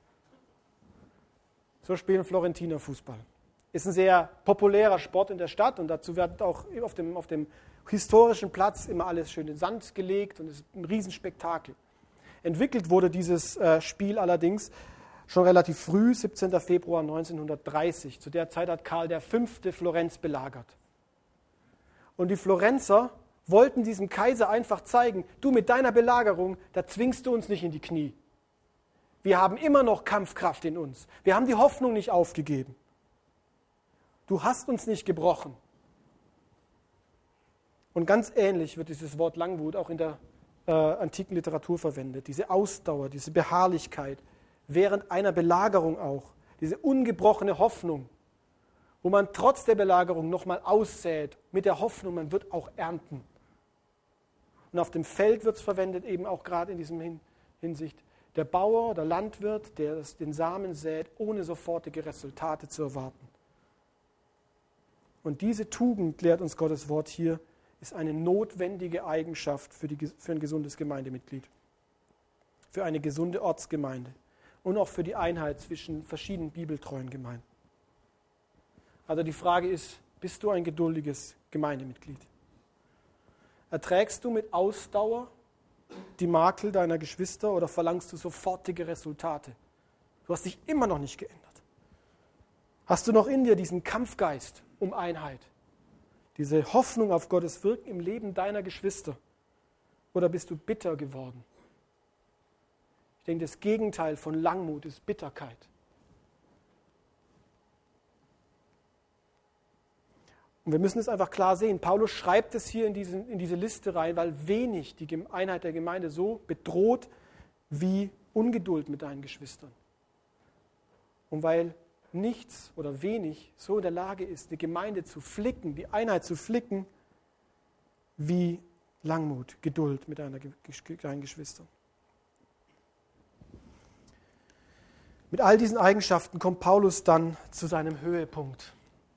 So spielen Florentiner Fußball. Ist ein sehr populärer Sport in der Stadt und dazu wird auch auf dem historischen Platz immer alles schön in Sand gelegt und es ist ein Riesenspektakel. Entwickelt wurde dieses Spiel allerdings schon relativ früh, 17. Februar 1930. Zu der Zeit hat Karl V. Florenz belagert. Und die Florenzer wollten diesem Kaiser einfach zeigen, du mit deiner Belagerung, da zwingst du uns nicht in die Knie. Wir haben immer noch Kampfkraft in uns. Wir haben die Hoffnung nicht aufgegeben. Du hast uns nicht gebrochen. Und ganz ähnlich wird dieses Wort Langmut auch in der antiken Literatur verwendet. Diese Ausdauer, diese Beharrlichkeit, während einer Belagerung auch. Diese ungebrochene Hoffnung, wo man trotz der Belagerung nochmal aussät, mit der Hoffnung, man wird auch ernten. Und auf dem Feld wird es verwendet, eben auch gerade in diesem Hinsicht. Der Bauer, der Landwirt, der den Samen sät, ohne sofortige Resultate zu erwarten. Und diese Tugend, lehrt uns Gottes Wort hier, ist eine notwendige Eigenschaft für ein gesundes Gemeindemitglied, für eine gesunde Ortsgemeinde und auch für die Einheit zwischen verschiedenen bibeltreuen Gemeinden. Also die Frage ist, bist du ein geduldiges Gemeindemitglied? Erträgst du mit Ausdauer die Makel deiner Geschwister oder verlangst du sofortige Resultate? Du hast dich immer noch nicht geändert. Hast du noch in dir diesen Kampfgeist um Einheit? Diese Hoffnung auf Gottes Wirken im Leben deiner Geschwister? Oder bist du bitter geworden? Ich denke, das Gegenteil von Langmut ist Bitterkeit. Und wir müssen es einfach klar sehen. Paulus schreibt es hier in diese Liste rein, weil wenig die Einheit der Gemeinde so bedroht wie Ungeduld mit deinen Geschwistern. Und weil nichts oder wenig so in der Lage ist, die Gemeinde zu flicken, die Einheit zu flicken, wie Langmut, Geduld mit deinen Geschwistern. Mit all diesen Eigenschaften kommt Paulus dann zu seinem Höhepunkt.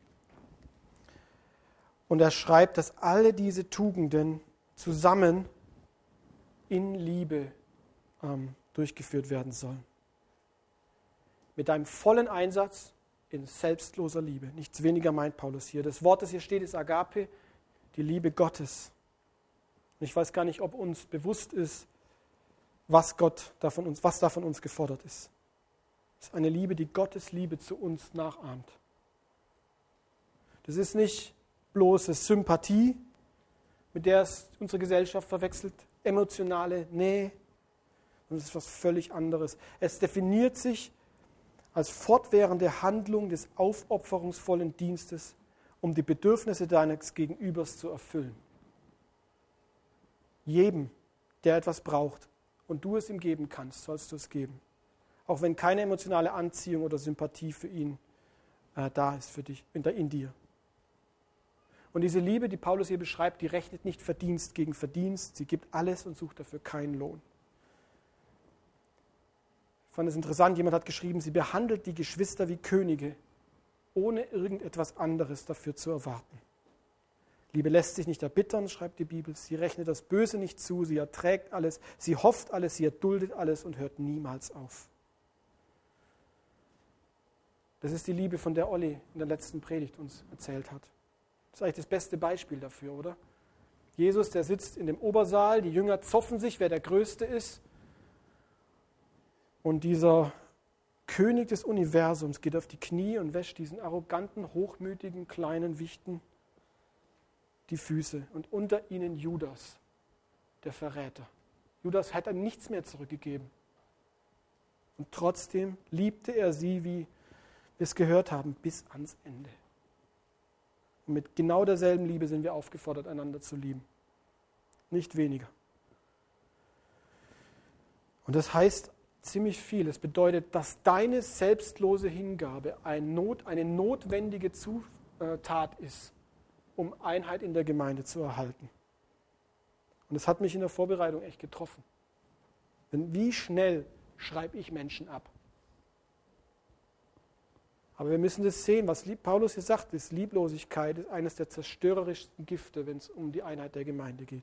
Und er schreibt, dass alle diese Tugenden zusammen in Liebe durchgeführt werden sollen. Mit einem vollen Einsatz in selbstloser Liebe. Nichts weniger meint Paulus hier. Das Wort, das hier steht, ist Agape, die Liebe Gottes. Und ich weiß gar nicht, ob uns bewusst ist, was da von uns gefordert ist. Es ist eine Liebe, die Gottes Liebe zu uns nachahmt. Das ist nicht bloße Sympathie, mit der es unsere Gesellschaft verwechselt, emotionale Nähe, und es ist etwas völlig anderes. Es definiert sich als fortwährende Handlung des aufopferungsvollen Dienstes, um die Bedürfnisse deines Gegenübers zu erfüllen. Jedem, der etwas braucht und du es ihm geben kannst, sollst du es geben. Auch wenn keine emotionale Anziehung oder Sympathie für ihn da ist, für dich, in dir. Und diese Liebe, die Paulus hier beschreibt, die rechnet nicht Verdienst gegen Verdienst. Sie gibt alles und sucht dafür keinen Lohn. Ich fand es interessant, jemand hat geschrieben, sie behandelt die Geschwister wie Könige, ohne irgendetwas anderes dafür zu erwarten. Liebe lässt sich nicht erbittern, schreibt die Bibel. Sie rechnet das Böse nicht zu, sie erträgt alles, sie hofft alles, sie erduldet alles und hört niemals auf. Das ist die Liebe, von der Olli in der letzten Predigt uns erzählt hat. Das ist eigentlich das beste Beispiel dafür, oder? Jesus, der sitzt in dem Obersaal, die Jünger zoffen sich, wer der Größte ist. Und dieser König des Universums geht auf die Knie und wäscht diesen arroganten, hochmütigen, kleinen Wichten die Füße. Und unter ihnen Judas, der Verräter. Judas hat ihm nichts mehr zurückgegeben. Und trotzdem liebte er sie, wie wir es gehört haben, bis ans Ende. Und mit genau derselben Liebe sind wir aufgefordert, einander zu lieben. Nicht weniger. Und das heißt ziemlich viel. Es bedeutet, dass deine selbstlose Hingabe eine notwendige Zutat ist, um Einheit in der Gemeinde zu erhalten. Und das hat mich in der Vorbereitung echt getroffen. Denn wie schnell schreibe ich Menschen ab? Aber wir müssen das sehen, was Paulus hier sagt, ist Lieblosigkeit ist eines der zerstörerischsten Gifte, wenn es um die Einheit der Gemeinde geht.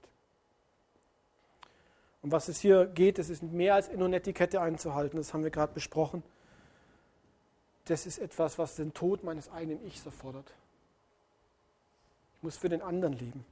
Und was es hier geht, das ist mehr als eine Netiquette einzuhalten, das haben wir gerade besprochen. Das ist etwas, was den Tod meines eigenen Ichs erfordert. Ich muss für den anderen leben.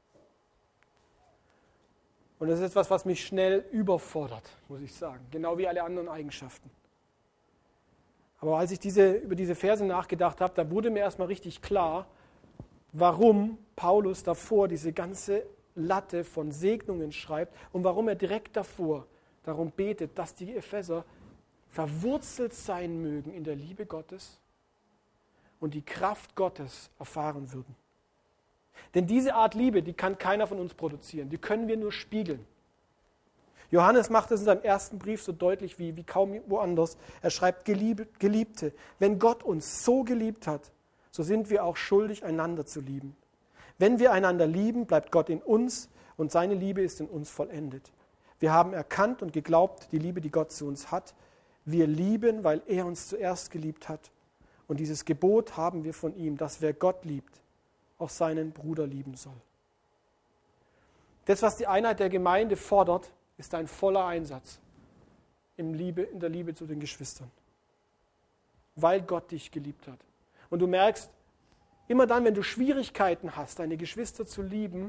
Und das ist etwas, was mich schnell überfordert, muss ich sagen, genau wie alle anderen Eigenschaften. Aber als ich über diese Verse nachgedacht habe, da wurde mir erstmal richtig klar, warum Paulus davor diese ganze Latte von Segnungen schreibt und warum er direkt davor darum betet, dass die Epheser verwurzelt sein mögen in der Liebe Gottes und die Kraft Gottes erfahren würden. Denn diese Art Liebe, die kann keiner von uns produzieren, die können wir nur spiegeln. Johannes macht es in seinem ersten Brief so deutlich wie kaum woanders. Er schreibt, Geliebte, wenn Gott uns so geliebt hat, so sind wir auch schuldig, einander zu lieben. Wenn wir einander lieben, bleibt Gott in uns und seine Liebe ist in uns vollendet. Wir haben erkannt und geglaubt, die Liebe, die Gott zu uns hat. Wir lieben, weil er uns zuerst geliebt hat. Und dieses Gebot haben wir von ihm, dass wer Gott liebt, auch seinen Bruder lieben soll. Das, was die Einheit der Gemeinde fordert, ist ein voller Einsatz in der Liebe zu den Geschwistern. Weil Gott dich geliebt hat. Und du merkst, immer dann, wenn du Schwierigkeiten hast, deine Geschwister zu lieben,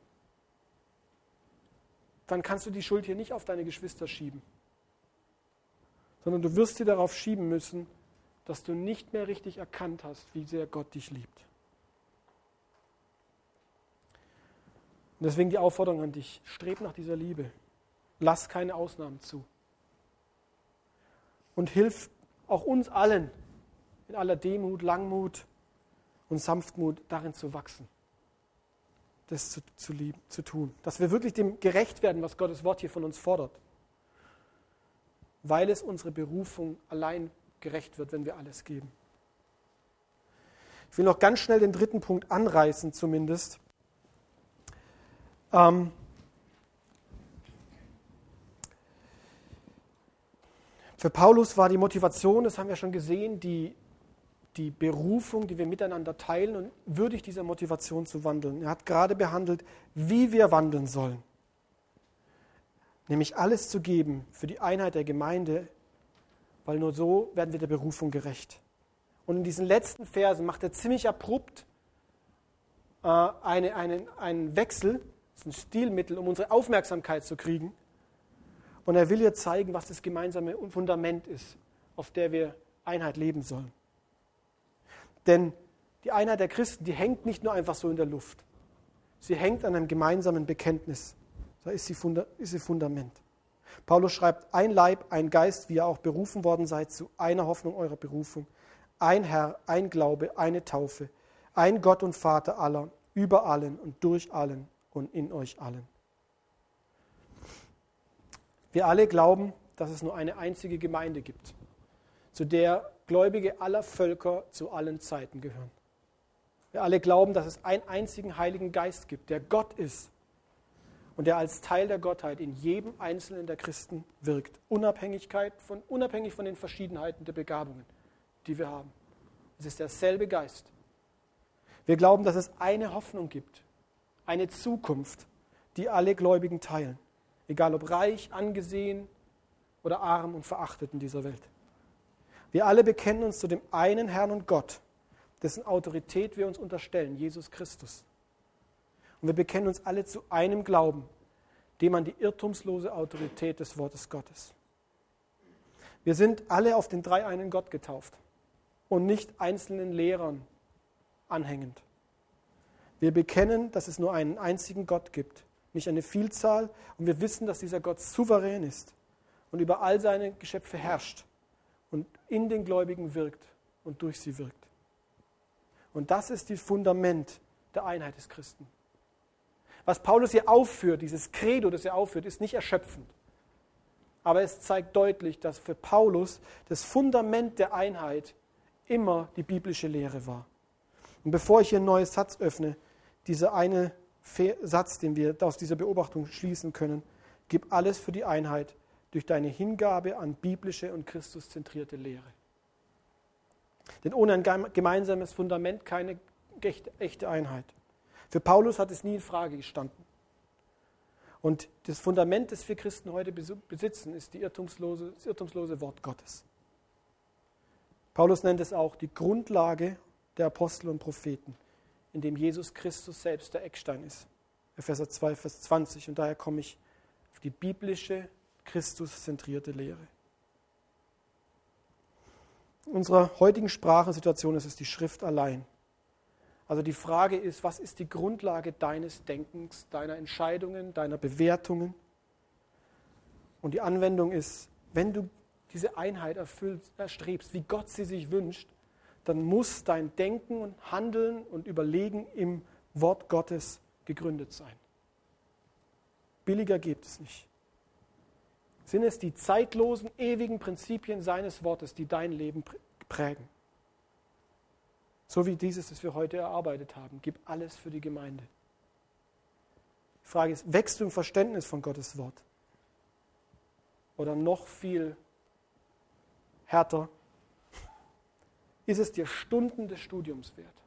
dann kannst du die Schuld hier nicht auf deine Geschwister schieben. Sondern du wirst sie darauf schieben müssen, dass du nicht mehr richtig erkannt hast, wie sehr Gott dich liebt. Und deswegen die Aufforderung an dich, streb nach dieser Liebe. Lass keine Ausnahmen zu. Und hilf auch uns allen in aller Demut, Langmut und Sanftmut darin zu wachsen, das zu tun. Dass wir wirklich dem gerecht werden, was Gottes Wort hier von uns fordert. Weil es unsere Berufung allein gerecht wird, wenn wir alles geben. Ich will noch ganz schnell den dritten Punkt anreißen zumindest. Für Paulus war die Motivation, das haben wir schon gesehen, die Berufung, die wir miteinander teilen und würdig dieser Motivation zu wandeln. Er hat gerade behandelt, wie wir wandeln sollen. Nämlich alles zu geben für die Einheit der Gemeinde, weil nur so werden wir der Berufung gerecht. Und in diesen letzten Versen macht er ziemlich abrupt einen Wechsel, das ist ein Stilmittel, um unsere Aufmerksamkeit zu kriegen. Und er will ihr zeigen, was das gemeinsame Fundament ist, auf der wir Einheit leben sollen. Denn die Einheit der Christen, die hängt nicht nur einfach so in der Luft. Sie hängt an einem gemeinsamen Bekenntnis. Da ist sie Fundament. Paulus schreibt, ein Leib, ein Geist, wie ihr auch berufen worden seid, zu einer Hoffnung eurer Berufung. Ein Herr, ein Glaube, eine Taufe. Ein Gott und Vater aller, über allen und durch allen und in euch allen. Wir alle glauben, dass es nur eine einzige Gemeinde gibt, zu der Gläubige aller Völker zu allen Zeiten gehören. Wir alle glauben, dass es einen einzigen Heiligen Geist gibt, der Gott ist und der als Teil der Gottheit in jedem Einzelnen der Christen wirkt, unabhängig von den Verschiedenheiten der Begabungen, die wir haben. Es ist derselbe Geist. Wir glauben, dass es eine Hoffnung gibt, eine Zukunft, die alle Gläubigen teilen. Egal ob reich, angesehen oder arm und verachtet in dieser Welt. Wir alle bekennen uns zu dem einen Herrn und Gott, dessen Autorität wir uns unterstellen, Jesus Christus. Und wir bekennen uns alle zu einem Glauben, dem an die irrtumslose Autorität des Wortes Gottes. Wir sind alle auf den dreieinen Gott getauft und nicht einzelnen Lehrern anhängend. Wir bekennen, dass es nur einen einzigen Gott gibt, nicht eine Vielzahl, und wir wissen, dass dieser Gott souverän ist und über all seine Geschöpfe herrscht und in den Gläubigen wirkt und durch sie wirkt. Und das ist das Fundament der Einheit des Christen. Was Paulus hier aufführt, dieses Credo, das er aufführt, ist nicht erschöpfend. Aber es zeigt deutlich, dass für Paulus das Fundament der Einheit immer die biblische Lehre war. Und bevor ich hier einen neuen Satz öffne, dieser eine Satz, den wir aus dieser Beobachtung schließen können: Gib alles für die Einheit durch deine Hingabe an biblische und christuszentrierte Lehre. Denn ohne ein gemeinsames Fundament keine echte Einheit. Für Paulus hat es nie in Frage gestanden. Und das Fundament, das wir Christen heute besitzen, ist das irrtumslose Wort Gottes. Paulus nennt es auch die Grundlage der Apostel und Propheten, in dem Jesus Christus selbst der Eckstein ist. Epheser 2, Vers 20. Und daher komme ich auf die biblische, Christuszentrierte Lehre. In unserer heutigen Sprachensituation ist es die Schrift allein. Also die Frage ist, was ist die Grundlage deines Denkens, deiner Entscheidungen, deiner Bewertungen? Und die Anwendung ist, wenn du diese Einheit erstrebst, wie Gott sie sich wünscht, dann muss dein Denken und Handeln und Überlegen im Wort Gottes gegründet sein. Billiger gibt es nicht. Sind es die zeitlosen, ewigen Prinzipien seines Wortes, die dein Leben prägen? So wie dieses, das wir heute erarbeitet haben. Gib alles für die Gemeinde. Die Frage ist, wächst du im Verständnis von Gottes Wort? Oder noch viel härter, ist es dir Stunden des Studiums wert?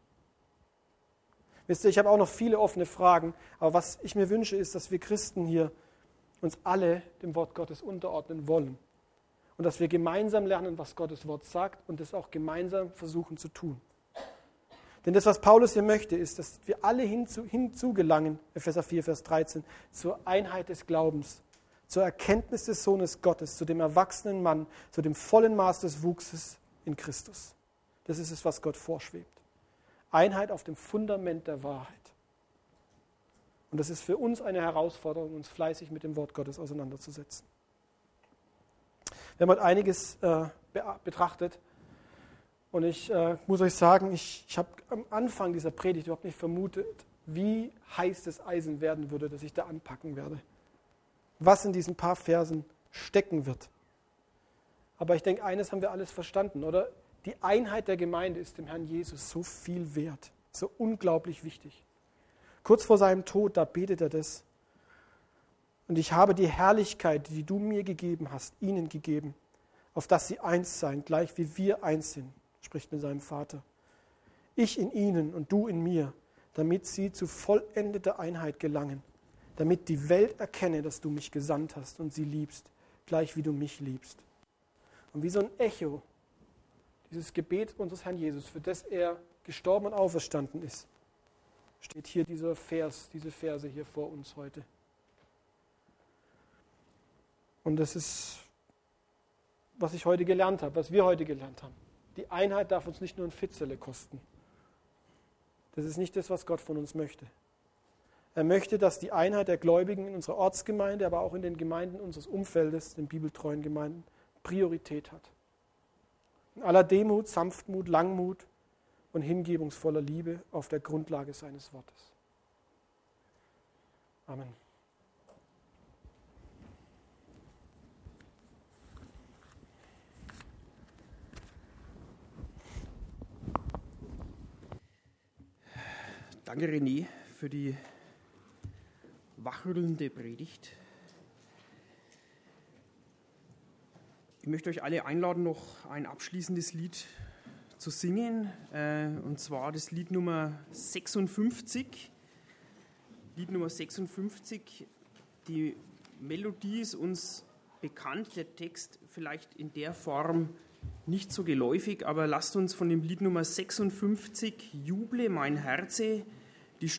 Wisst ihr, ich habe auch noch viele offene Fragen, aber was ich mir wünsche, ist, dass wir Christen hier uns alle dem Wort Gottes unterordnen wollen. Und dass wir gemeinsam lernen, was Gottes Wort sagt und das auch gemeinsam versuchen zu tun. Denn das, was Paulus hier möchte, ist, dass wir alle hinzugelangen, Epheser 4, Vers 13, zur Einheit des Glaubens, zur Erkenntnis des Sohnes Gottes, zu dem erwachsenen Mann, zu dem vollen Maß des Wuchses in Christus. Das ist es, was Gott vorschwebt. Einheit auf dem Fundament der Wahrheit. Und das ist für uns eine Herausforderung, uns fleißig mit dem Wort Gottes auseinanderzusetzen. Wir haben heute einiges betrachtet. Und ich muss euch sagen, ich habe am Anfang dieser Predigt überhaupt nicht vermutet, wie heiß das Eisen werden würde, das ich da anpacken werde. Was in diesen paar Versen stecken wird. Aber ich denke, eines haben wir alles verstanden, oder? Die Einheit der Gemeinde ist dem Herrn Jesus so viel wert, so unglaublich wichtig. Kurz vor seinem Tod, da betet er das. Und ich habe die Herrlichkeit, die du mir gegeben hast, ihnen gegeben, auf dass sie eins seien, gleich wie wir eins sind, spricht mit seinem Vater. Ich in ihnen und du in mir, damit sie zu vollendeter Einheit gelangen, damit die Welt erkenne, dass du mich gesandt hast und sie liebst, gleich wie du mich liebst. Und wie so ein Echo, dieses Gebet unseres Herrn Jesus, für das er gestorben und auferstanden ist, steht hier diese Verse hier vor uns heute. Und das ist, was ich heute gelernt habe, was wir heute gelernt haben. Die Einheit darf uns nicht nur ein Fitzele kosten. Das ist nicht das, was Gott von uns möchte. Er möchte, dass die Einheit der Gläubigen in unserer Ortsgemeinde, aber auch in den Gemeinden unseres Umfeldes, den bibeltreuen Gemeinden, Priorität hat. In aller Demut, Sanftmut, Langmut und hingebungsvoller Liebe auf der Grundlage seines Wortes. Amen. Danke, René, für die wachrüttelnde Predigt. Ich möchte euch alle einladen, noch ein abschließendes Lied zu singen, und zwar das Lied Nummer 56. Lied Nummer 56, die Melodie ist uns bekannt, der Text vielleicht in der Form nicht so geläufig, aber lasst uns von dem Lied Nummer 56, Juble mein Herze,